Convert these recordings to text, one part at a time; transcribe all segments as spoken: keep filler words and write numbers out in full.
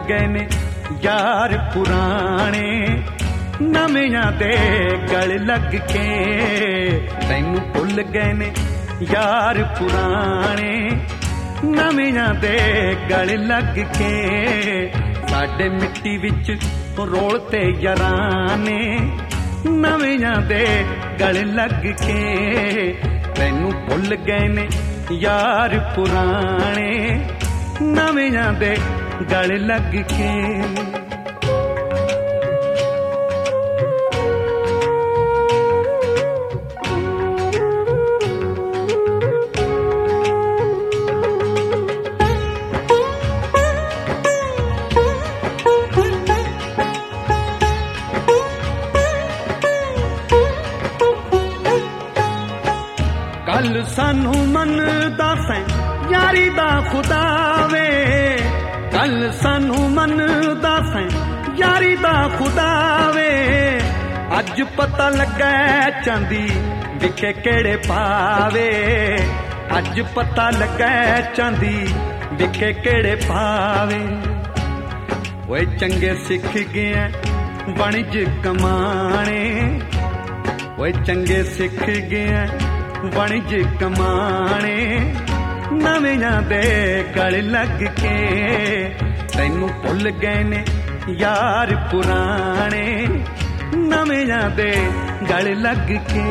गए ने यार पुराने नवियां दे गल लग के। तैनू भुल गए ने यार पुराने नवियां दे गल लग के। साडे मिट्टी विच रोलते यारां ने नवियां दे गल लग के। तैनू भुल गए ने यार पुराने नवियां दे गल लग के। कल सानू मन दसें यारी दा खुदा वे। कल सानू मन दसें यारी दा खुदा वे। अज पता लगा चांदी विखे केड़े पावे। अज पता लगा चांदी विखे केड़े पावे। ओए चंगे सिख गए वणिज कमाने। ओए चंगे सिख गए वणिज कमाने नवियां दे गल लग के। तैनू भुल गए ने यार पुराने नवियां दे गल लग के।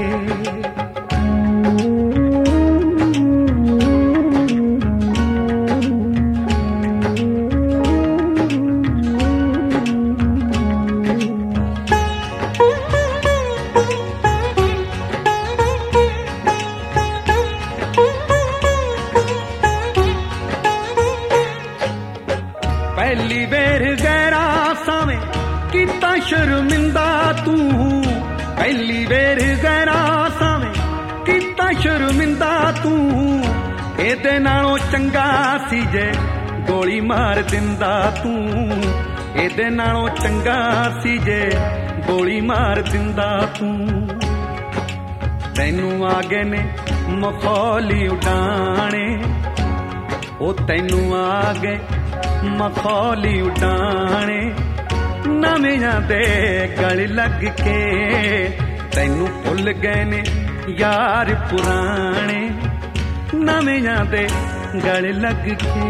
पहली बेर गैरा सावें किता शर्मिंदा तू। पहली बेर गैरा सावें किता शर्मिंदा तू। एदे नालों चंगा सी जे गोली मार दिंदा तू। एदे नालों चंगा सी जे गोली मार दिंदा तू। तैनू आ गए ने मखौली उडाने। ओ तैनू आ गए मखौली उडाने नवियां दे गल लग के। तैनू भुल गए ने यार पुराने नवियां दे गल लग के।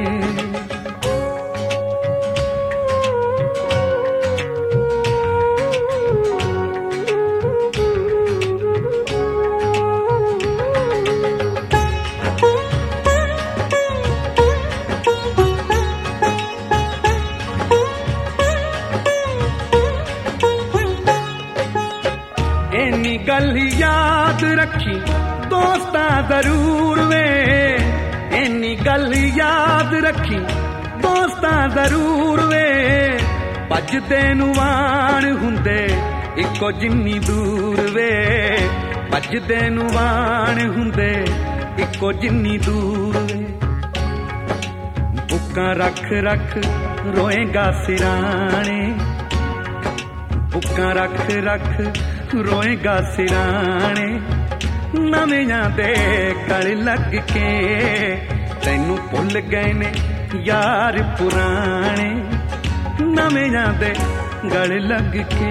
इन्नी गल याद रखी दोस्ता जरूर वे। इन्नी गल याद रखी दोस्ता जरूर वे। भजदे नूं वाण हुंदे इको जिन्नी दूर वे। भजदे नूं वाण हुंदे इको जिन्नी दूर वे। बुक्कां रख रख रोएगा सिराने। बुक्कां रख रख रोएगा सिराने नवियां दे गल लग के। तैनू भुल गए ने यार पुराने नवियां दे गल लग के।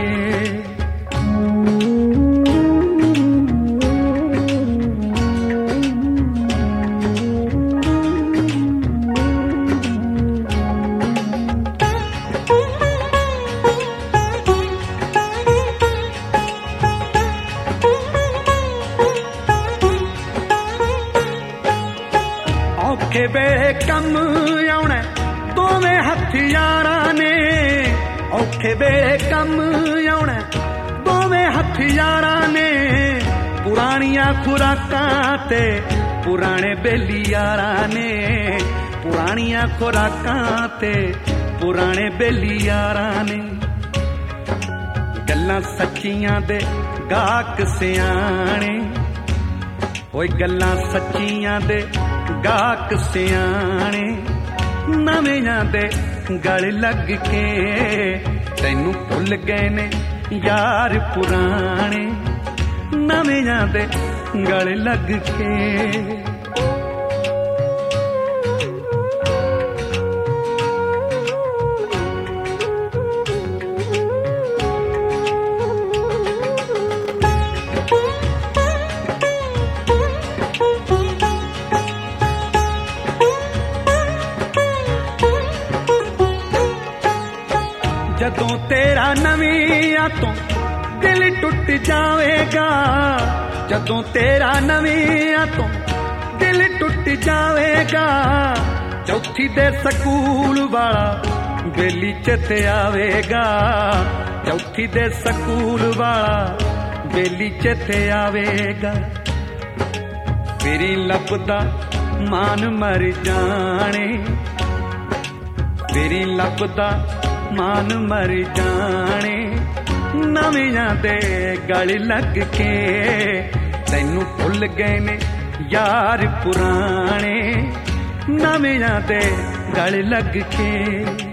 औखे वेले कम आउणा दोवें हथियारां ने। औखे वेले कम आउणा दोवें हथियारां ने। पुरानियां खुराकां ते पुराने बेली यारां ने। पुरानियां खुराकां ते पुराने बेली यारां ने। गल्लां सच्चियां दे गाहक सियाणे। ओए गल्लां सच्चियां दे गाहक सियाणे नवियां दे गल लग के। तैनू भुल गए ने यार पुराने नवियां दे गल लग के। जदों तेरा नवियां तो दिल टुट जावेगा, जदों तेरा नवियां तो दिल टुट जावेगा। चौथी दे सकूल वाला बेली चेते आवेगा, चौथी दे सकूल वाला बेली चेते आवेगा। फिरी लभदा मान मर जाने, फिरी लभदा मान मर जाने। नवियां दे गल लग के तैनू भुल गए ने यार पुराने, नवियां दे गल लग के।